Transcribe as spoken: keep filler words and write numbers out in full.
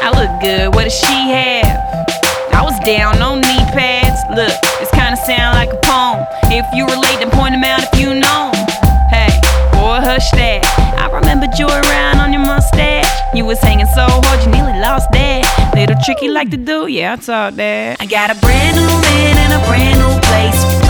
I look good, what does she have? I was down, no knee pads. Look, this kinda sound like a poem. If you relate, then point them out if you know 'em. Hey, boy, hush that. I remembered you around on your mustache. You was hanging so hard, you nearly lost that. Little trick you like to do, yeah, I taught that. I got a brand new man in a brand new place.